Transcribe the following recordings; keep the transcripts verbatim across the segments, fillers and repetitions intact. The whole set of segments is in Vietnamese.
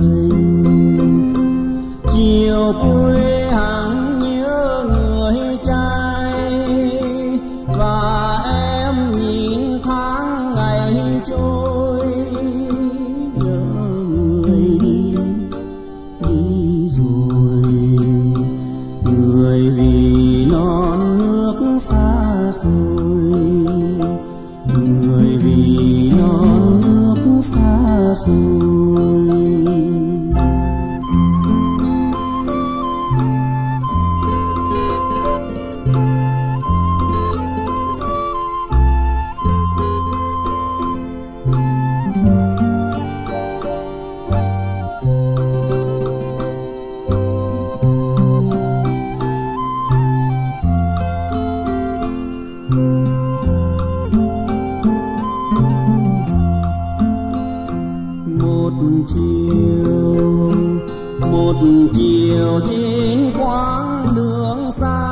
mình. Chiều quê hằng nhớ người trai, và em nhìn tháng ngày trôi, nhớ người đi đi rồi, người vì non nước xa xôi, người vì non nước xa xôi. Một chiều trên quãng đường xa,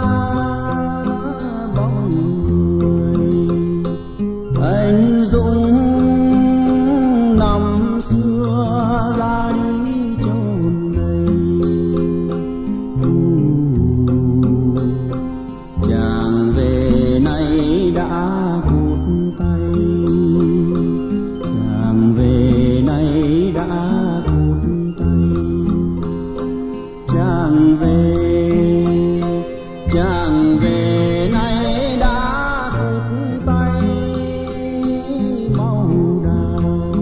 bóng người anh dũng năm xưa ra đi chốn này. Chàng về nay đã cụt tay, chàng về nay đã chàng về chàng về nay đã cụt tay. Màu đào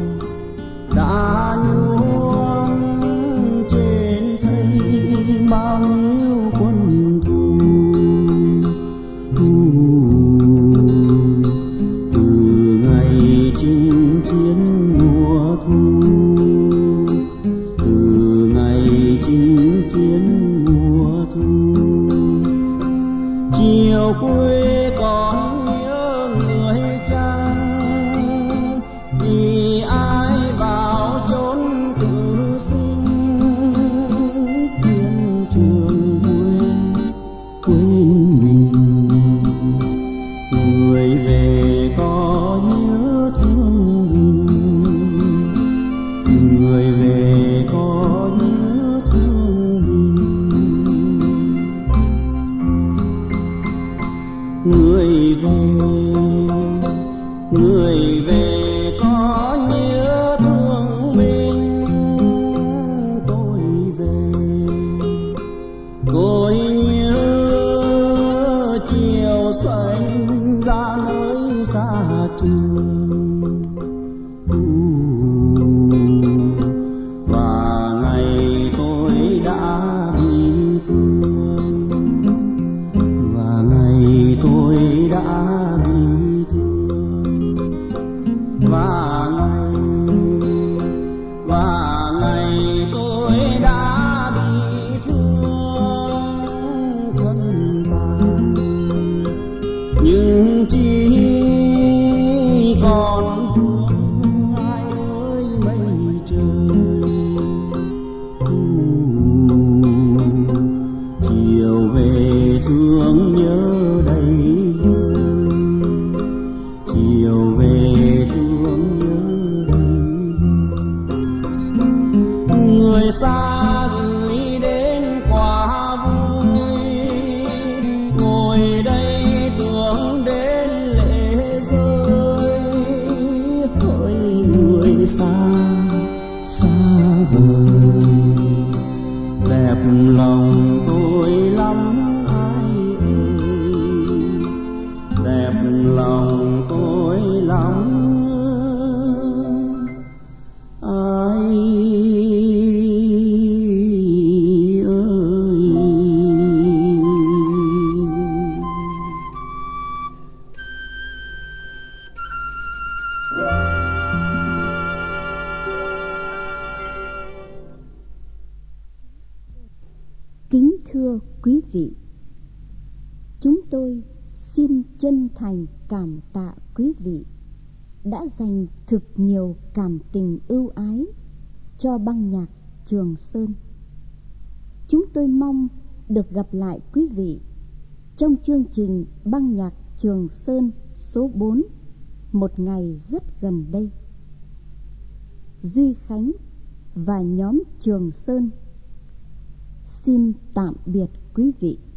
đã nhuốm trên thấy bao nhiêu quân thù. Từ ngày chinh chiến mùa thu, từ ngày chinh chiến mùa thu, chiều quê còn nhớ người chăng, vì ai vào chốn tự sinh, chiến trường quên quên mình. Người về có nhớ thương mình, người về có nhớ thương mình. Người về người về có nhớ thương mình. Tôi về tôi nhớ chiều xanh ra nơi xa trường, và ngày tôi đã bị thương, và ngày tôi đã bị thương, và ngày và ngày tôi đã bị thương. Thân tàn nhưng chỉ còn vương ai ơi mây trời. Chiều về thương nhớ đầy vơi, chiều về thương nhớ đầy vơi. Người xa gửi đến quà vui, ngồi đây tưởng đến lệ rơi. Hỡi người xa xa vời, đẹp lòng tôi lắm ai ơi, đẹp lòng tôi lắm ai ơi. Kính thưa quý vị, chúng tôi xin chân thành cảm tạ quý vị đã dành thực nhiều cảm tình ưu ái cho băng nhạc Trường Sơn. Chúng tôi mong được gặp lại quý vị trong chương trình băng nhạc Trường Sơn số bốn một ngày rất gần đây. Duy Khánh, và nhóm Trường Sơn. Xin tạm biệt quý vị.